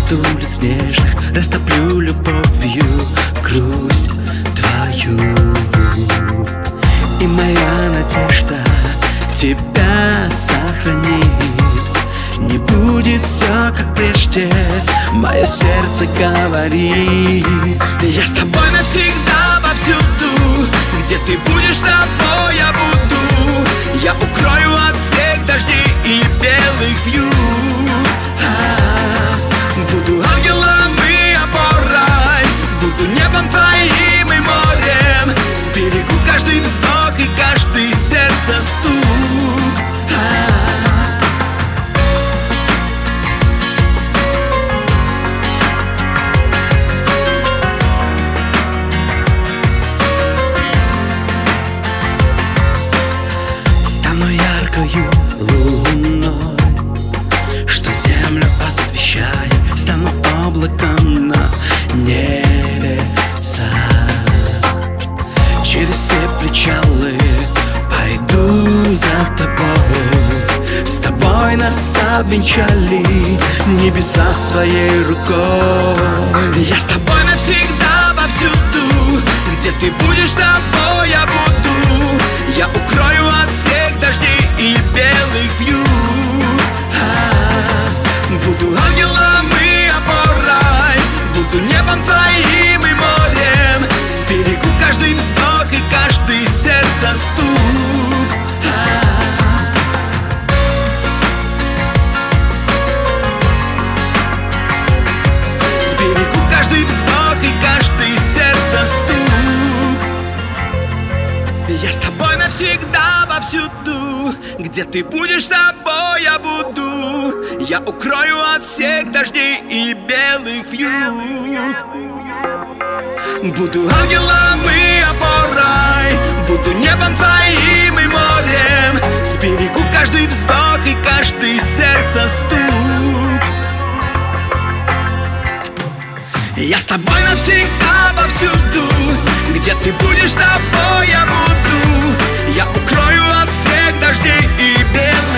от улиц нежных растоплю любовью грусть твою. И моя надежда тебя сохранит. Не будет все как прежде, мое сердце говорит. Я с тобой навсегда повсюду, где ты будешь, тобой я буду. Я укрою от всех дождей и белых вьюг. Буду ангелом и опорой, буду небом твоим и морем. Сберегу каждый вздох и каждый сердце стук. Стану яркою луной, что землю освещает. Стану облаком на небесах. Через все причалы пойду за тобой. С тобой нас обвенчали небеса своей рукой. Я с тобой навсегда повсюду, где ты будешь, тобой я буду. Я укрою от всех дождей и белых вьюг. Буду ангелом и опорой, буду небом твоим и морем. Сберегу каждый вздох и каждый сердце стук. Сберегу каждый вздох и каждый сердце стук. Я с тобой навсегда повсюду, где ты будешь, тобой я буду. Я укрою от всех дождей и белых вьюг. Буду ангелом и опорой, буду небом твоим и морем. Сберегу каждый вздох и каждый сердце стук. Я с тобой навсегда повсюду, где ты будешь, тобой я буду. Я укрою от всех дождей и белых